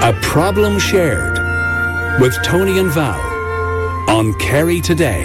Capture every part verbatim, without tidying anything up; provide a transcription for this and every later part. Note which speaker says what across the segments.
Speaker 1: A Problem Shared with Tony and Val on Kerry Today.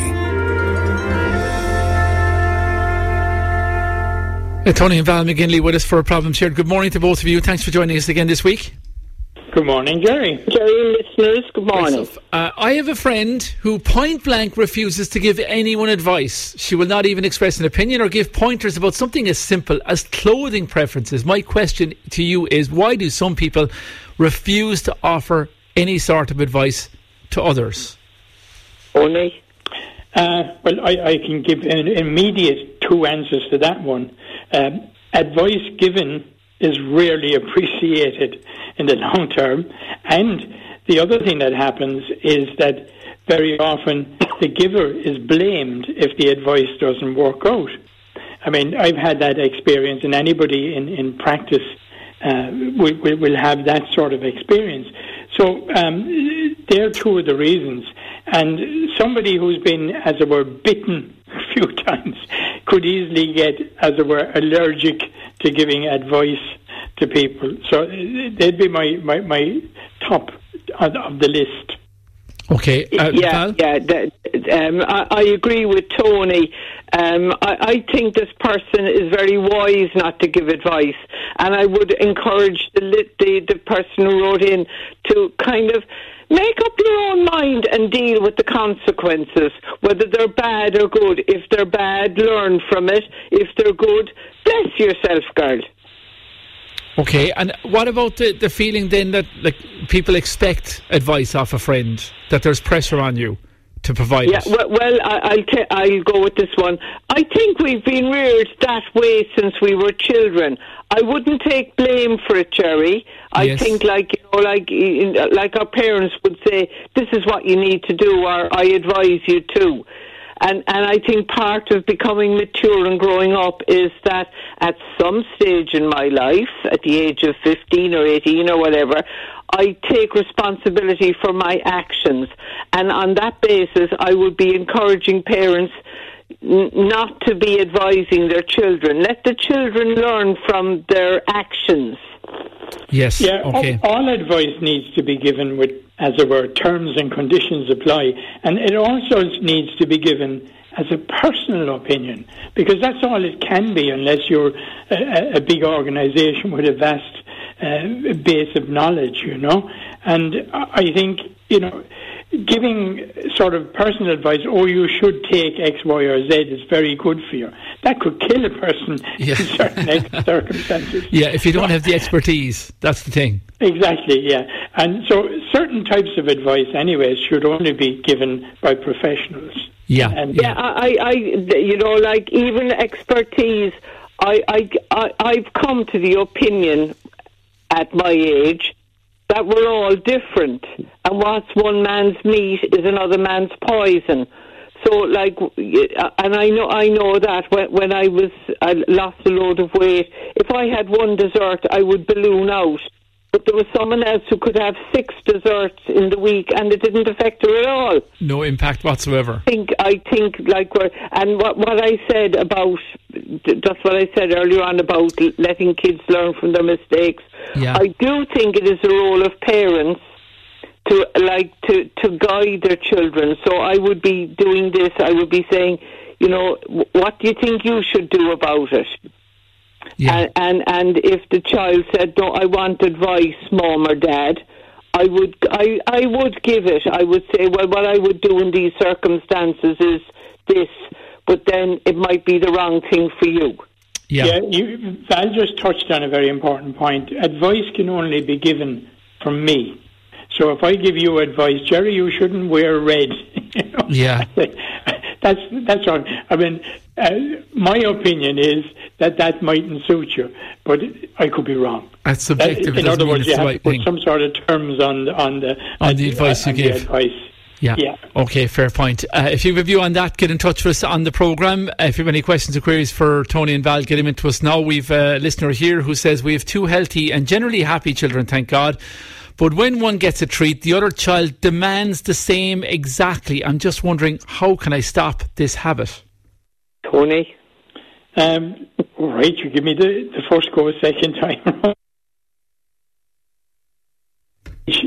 Speaker 2: Uh, Tony and Val McGinley with us for A Problem Shared. Good morning to both of you. Thanks for joining us again this week.
Speaker 3: Good morning, Jerry.
Speaker 4: Jerry, listeners, good morning.
Speaker 2: Uh, I have a friend who point blank refuses to give anyone advice. She will not even express an opinion or give pointers about something as simple as clothing preferences. My question to you is, why do some people refuse to offer any sort of advice to others?
Speaker 4: Only?
Speaker 3: Uh, well, I, I can give an immediate two answers to that one. Um, advice given is rarely appreciated in the long term, and the other thing that happens is that very often the giver is blamed if the advice doesn't work out. I mean, I've had that experience, and anybody in, in practice uh, will, will, will have that sort of experience. So um, there are two of the reasons. And somebody who's been, as it were, bitten a few times could easily get, as it were, allergic to giving advice to people. So they'd be my, my, my top of, of the list.
Speaker 2: Okay. Uh,
Speaker 4: yeah,
Speaker 2: Val?
Speaker 4: yeah. That, um, I, I agree with Tony. Um, I, I think this person is very wise not to give advice, and I would encourage the, the the person who wrote in to kind of make up your own mind and deal with the consequences, whether they're bad or good. If they're bad, learn from it. If they're good, bless yourself, girl.
Speaker 2: Okay, and what about the, the feeling then that like people expect advice off a friend, that there's pressure on you to provide
Speaker 4: yeah,
Speaker 2: it?
Speaker 4: Well, well I, I'll, t- I'll go with this one. I think we've been reared that way since we were children. I wouldn't take blame for it, Jerry. I
Speaker 2: yes.
Speaker 4: think, like you know, like like our parents would say, "This is what you need to do," or "I advise you to." And and I think part of becoming mature and growing up is that at some stage in my life, at the age of fifteen or eighteen or whatever, I take responsibility for my actions. And on that basis, I would be encouraging parents n- not to be advising their children. Let the children learn from their actions.
Speaker 2: Yes,
Speaker 3: yeah,
Speaker 2: okay.
Speaker 3: All, all advice needs to be given with, as it were, terms and conditions apply. And it also needs to be given as a personal opinion, because that's all it can be unless you're a, a big organisation with a vast uh, base of knowledge, you know. And I think, you know, giving sort of personal advice, oh, you should take X, Y, or Z is very good for you. That could kill a person
Speaker 2: yeah.
Speaker 3: in certain circumstances.
Speaker 2: Yeah, if you don't have the expertise, that's the thing.
Speaker 3: Exactly, yeah. And so certain types of advice, anyways, should only be given by professionals.
Speaker 2: Yeah,
Speaker 3: and
Speaker 4: yeah. I, I, you know, like even expertise. I, I, I, I've come to the opinion at my age that we're all different, and what's one man's meat is another man's poison. So, like, and I know, I know that when, when I was, I lost a load of weight. If I had one dessert, I would balloon out. But there was someone else who could have six desserts in the week, and it didn't affect her at all.
Speaker 2: No impact whatsoever.
Speaker 4: I think, I think, like, we're, and what what I said about, just what I said earlier on about letting kids learn from their mistakes.
Speaker 2: Yeah.
Speaker 4: I do think it is the role of parents to like to, to guide their children. So I would be doing this. I would be saying, you know, what do you think you should do about it?
Speaker 2: Yeah.
Speaker 4: And, and and if the child said, no, I want advice, mom or dad, I would I, I would give it. I would say, well, what I would do in these circumstances is this, but then it might be the wrong thing for you.
Speaker 2: Yeah,
Speaker 3: yeah you, Val just touched on a very important point. Advice can only be given from me. So if I give you advice, Jerry, you shouldn't wear red. you know?
Speaker 2: Yeah.
Speaker 3: That's that's wrong. I mean, uh, my opinion is that that mightn't suit you, but I could be wrong.
Speaker 2: That's subjective.
Speaker 3: Uh, in other words, you have
Speaker 2: right
Speaker 3: to put
Speaker 2: thing.
Speaker 3: some sort of terms on on the
Speaker 2: on
Speaker 3: uh,
Speaker 2: the advice
Speaker 3: uh,
Speaker 2: you
Speaker 3: on
Speaker 2: give.
Speaker 3: The advice.
Speaker 2: Yeah.
Speaker 3: yeah.
Speaker 2: Okay, fair point. Uh, if you have a view on that, get in touch with us on the programme. Uh, if you have any questions or queries for Tony and Val, get them into us now. We've a listener here who says we have two healthy and generally happy children, thank God. But when one gets a treat, the other child demands the same exactly. I'm just wondering, how can I stop this habit?
Speaker 4: Tony?
Speaker 3: Um, right, you give me the, the first go a second time.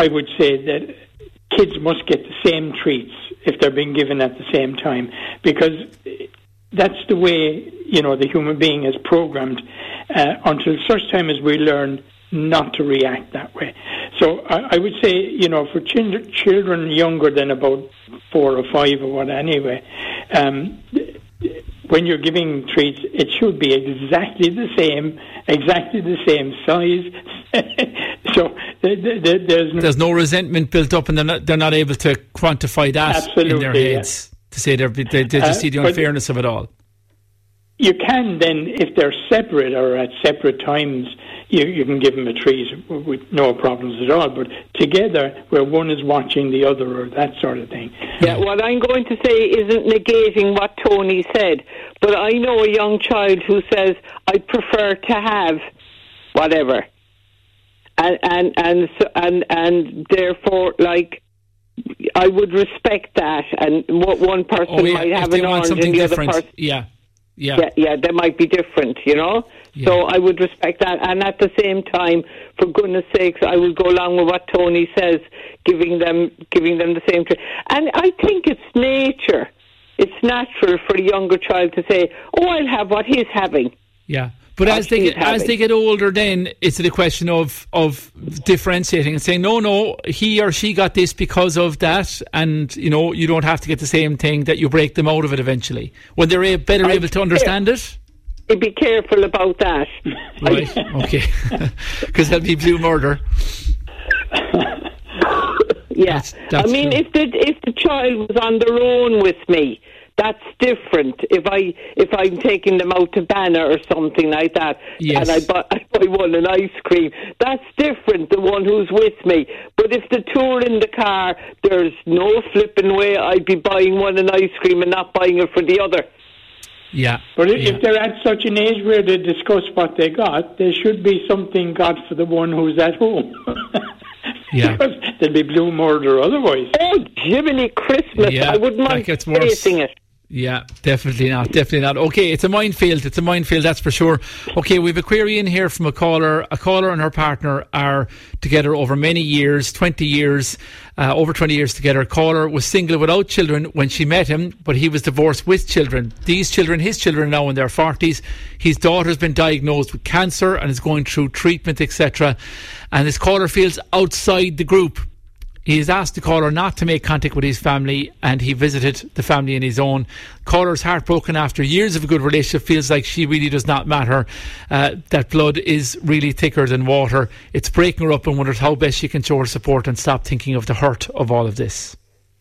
Speaker 3: I would say that kids must get the same treats if they're being given at the same time, because that's the way, you know, the human being is programmed uh, until such time as we learn not to react that way. So I, I would say, you know, for children, children younger than about four or five or what anyway, um, when you're giving treats, it should be exactly the same, exactly the same size. So th- th- th- there's no,
Speaker 2: there's no resentment built up, and they're not, they're not able to quantify that
Speaker 3: Absolutely,
Speaker 2: in their heads
Speaker 3: yeah.
Speaker 2: to say they're, they, they just
Speaker 3: Uh,
Speaker 2: see the
Speaker 3: but-
Speaker 2: unfairness of it all.
Speaker 3: You can then, if they're separate or at separate times, you, you can give them a treat with no problems at all. But together, where one is watching the other or that sort of thing.
Speaker 4: Yeah, what I'm going to say isn't negating what Tony said, but I know a young child who says, I prefer to have whatever. And, and, and, so, and, and therefore, like, I would respect that. And what one person
Speaker 2: Oh, yeah,
Speaker 4: might
Speaker 2: if
Speaker 4: have
Speaker 2: they
Speaker 4: an
Speaker 2: want
Speaker 4: orange
Speaker 2: something
Speaker 4: and the
Speaker 2: different.
Speaker 4: other person...
Speaker 2: Yeah. Yeah.
Speaker 4: Yeah, yeah, they might be different, you know.
Speaker 2: Yeah.
Speaker 4: So I would respect that, and at the same time, for goodness sakes, I would go along with what Tony says, giving them, giving them the same treat. And I think it's nature, it's natural for a younger child to say, "Oh, I'll have what he's having."
Speaker 2: Yeah. But
Speaker 4: What
Speaker 2: as they
Speaker 4: he's
Speaker 2: get as
Speaker 4: having.
Speaker 2: they get older, then it's a question of of differentiating and saying, no, no, he or she got this because of that, and you know you don't have to get the same thing. That you break them out of it eventually when they're a- better
Speaker 4: I-
Speaker 2: able to understand it.
Speaker 4: Be careful about that.
Speaker 2: Right? Okay, because that'll be blue murder.
Speaker 4: Yeah,
Speaker 2: That's- that's
Speaker 4: I mean,
Speaker 2: true.
Speaker 4: if the if the child was on their own with me, that's different. If I if I'm taking them out to Banner or something like that,
Speaker 2: Yes.
Speaker 4: and I buy, I buy one an ice cream, that's different. The one who's with me. But if the two are in the car, there's no flipping way I'd be buying one an ice cream and not buying it for the other.
Speaker 2: Yeah.
Speaker 3: But if,
Speaker 2: yeah.
Speaker 3: if they're at such an age where they discuss what they got, there should be something got for the one who's at home.
Speaker 2: Yeah.
Speaker 3: Because there'll be blue murder otherwise.
Speaker 4: Oh, Jiminy Christmas!
Speaker 2: Yeah,
Speaker 4: I wouldn't
Speaker 2: that
Speaker 4: mind
Speaker 2: gets worse.
Speaker 4: facing it.
Speaker 2: Yeah, definitely not. Definitely not. Okay, it's a minefield. It's a minefield, that's for sure. Okay, we have a query in here from a caller. A caller and her partner are together over many years, twenty years, uh, over twenty years together. Caller was single without children when she met him, but he was divorced with children. These children, his children, are now in their forties. His daughter's been diagnosed with cancer and is going through treatment, et cetera. And this caller feels outside the group. He has asked the caller not to make contact with his family, and he visited the family in his own. Caller's heartbroken after years of a good relationship, feels like she really does not matter. Uh, that blood is really thicker than water. It's breaking her up, and wonders how best she can show her support and stop thinking of the hurt of all of this.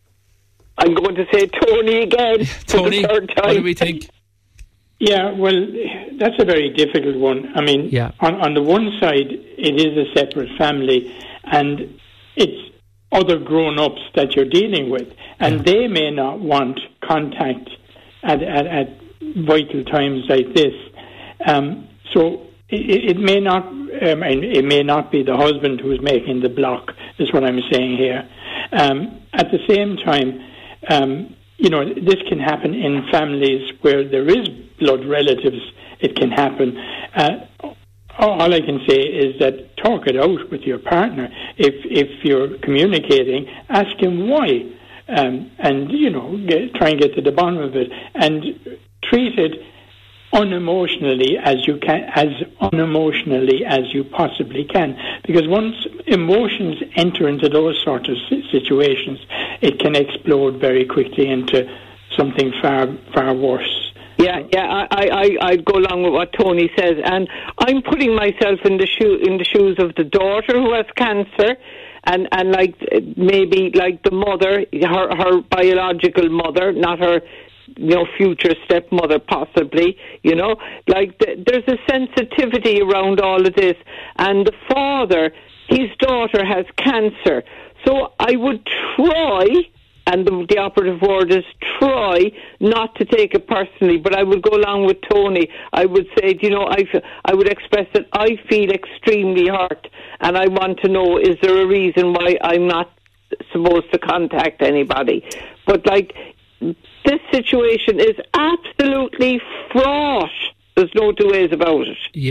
Speaker 4: I'm going to say Tony again.
Speaker 2: Tony,
Speaker 4: for the third time.
Speaker 2: what do we think?
Speaker 3: Yeah, well, that's a very difficult one. I mean,
Speaker 2: Yeah.
Speaker 3: on, on the one side, it is a separate family, and it's other grown-ups that you're dealing with, and
Speaker 2: Yeah.
Speaker 3: they may not want contact at, at, at vital times like this. Um, so it, it may not, um, it may not be the husband who's making the block, is what I'm saying here. Um, at the same time, um, you know, this can happen in families where there is blood relatives. It can happen. Uh, all I can say is that talk it out with your partner. If if you're communicating, ask him why, um, and you know, get, try and get to the bottom of it, and treat it unemotionally as you can, as unemotionally as you possibly can. Because once emotions enter into those sort of situations, it can explode very quickly into something far far worse.
Speaker 4: Yeah, yeah, I, I, I'd go along with what Tony says, and I'm putting myself in the shoe in the shoes of the daughter who has cancer, and and like maybe like the mother, her her biological mother, not her, you know, future stepmother, possibly. You know, like the, there's a sensitivity around all of this, and the father, his daughter has cancer, so I would try. And the, the operative word is try not to take it personally. But I would go along with Tony. I would say, you know, I, I would express that I feel extremely hurt, and I want to know, is there a reason why I'm not supposed to contact anybody? But, like, this situation is absolutely fraught. There's no two ways about it.
Speaker 2: Yeah.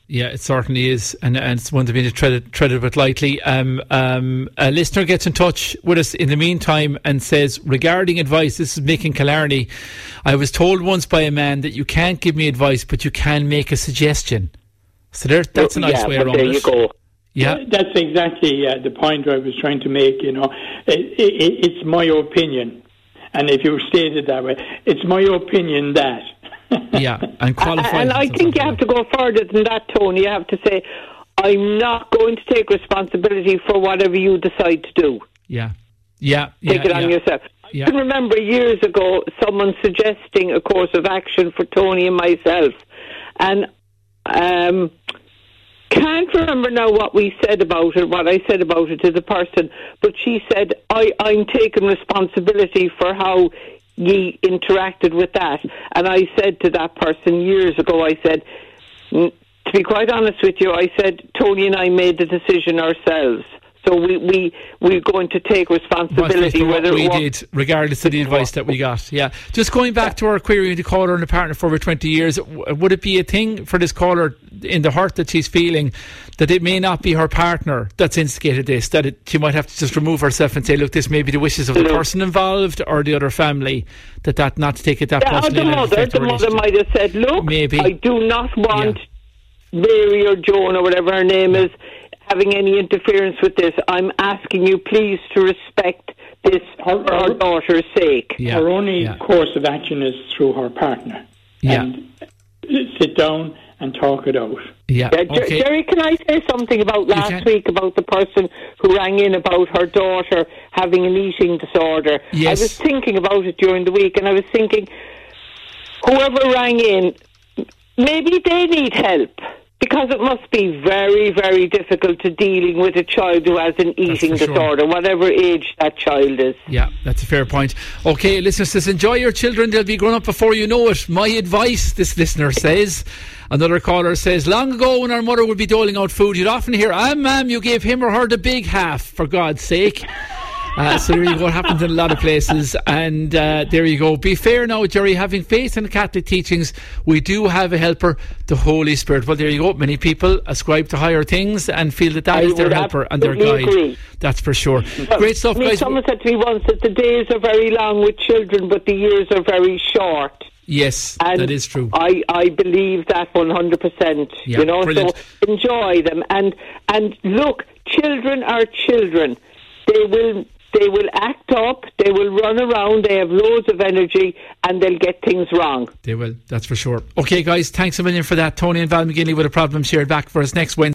Speaker 2: Yeah, it certainly is, and, and it's one to be treaded, treaded with lightly. Um, um, a listener gets in touch with us in the meantime and says, regarding advice, this is Mick in Killarney, I was told once by a man that you can't give me advice, but you can make a suggestion. So there, that's a nice
Speaker 4: yeah,
Speaker 2: way
Speaker 4: but
Speaker 2: around
Speaker 4: there
Speaker 2: it.
Speaker 4: you go.
Speaker 2: Yeah,
Speaker 3: that's exactly uh, the point I was trying to make. You know, it, it, it's my opinion, and if you state it that way, it's my opinion that.
Speaker 2: Yeah, and qualified.
Speaker 4: And I think you have to go further than that, Tony. You have to say, I'm not going to take responsibility for whatever you decide to do.
Speaker 2: Yeah, yeah,
Speaker 4: Take
Speaker 2: yeah,
Speaker 4: it on
Speaker 2: yeah.
Speaker 4: yourself.
Speaker 2: Yeah.
Speaker 4: I can remember years ago someone suggesting a course of action for Tony and myself, and um, can't remember now what we said about it, what I said about it to the person, but she said, I, I'm taking responsibility for how ye interacted with that. And I said to that person years ago, I said, to be quite honest with you, I said, Tony and I made the decision ourselves. So we, we, we're going to take responsibility whether
Speaker 2: we
Speaker 4: it
Speaker 2: did, regardless of the advice that we got. Yeah. Just going back to our query, the caller and the partner for over twenty years, w- would it be a thing for this caller in the hurt that she's feeling that it may not be her partner that's instigated this, that it, she might have to just remove herself and say, look, this may be the wishes of the person involved or the other family, that that not to take it that
Speaker 4: yeah,
Speaker 2: personally?
Speaker 4: the mother, the mother might have said, look,
Speaker 2: maybe.
Speaker 4: I do not want
Speaker 2: Yeah.
Speaker 4: Mary or Joan or whatever her name is having any interference with this. I'm asking you please to respect this for our daughter's sake.
Speaker 2: Yeah.
Speaker 3: Her only
Speaker 2: yeah.
Speaker 3: course of action is through her partner.
Speaker 2: Yeah.
Speaker 3: And sit down and talk it out.
Speaker 2: Yeah.
Speaker 4: Yeah, Jer-
Speaker 2: Okay.
Speaker 4: Jerry, can I say something about last week about the person who rang in about her daughter having an eating disorder?
Speaker 2: Yes.
Speaker 4: I was thinking about it during the week, and I was thinking, whoever rang in, maybe they need help. Because it must be very, very difficult to dealing with a child who has an eating
Speaker 2: sure.
Speaker 4: disorder, whatever age that child is.
Speaker 2: Yeah, that's a fair point. Okay, listener says, enjoy your children, they'll be grown up before you know it. My advice, this listener says. Another caller says, long ago when our mother would be doling out food, you'd often hear, ah, ma'am, you gave him or her the big half, for God's sake. Uh, so there you go, it happens in a lot of places, and uh, there you go. Be fair now, Jerry, having faith in the Catholic teachings, we do have a helper, the Holy Spirit. Well, there you go, many people ascribe to higher things and feel that that
Speaker 4: I
Speaker 2: is their
Speaker 4: would
Speaker 2: helper and their guide.
Speaker 4: agree.
Speaker 2: That's for sure.
Speaker 4: Well,
Speaker 2: Great stuff,
Speaker 4: I mean,
Speaker 2: guys.
Speaker 4: someone said to me once that the days are very long with children, but the years are very short.
Speaker 2: Yes,
Speaker 4: And
Speaker 2: that is true.
Speaker 4: I, I believe that one hundred percent.
Speaker 2: Yeah,
Speaker 4: you know,
Speaker 2: brilliant.
Speaker 4: so enjoy them. And, and look, children are children. They will... They will act up, they will run around, they have loads of energy, and they'll get things wrong.
Speaker 2: They will, that's for sure. Okay, guys, thanks a million for that. Tony and Val McGinley with a problem shared back for us next Wednesday.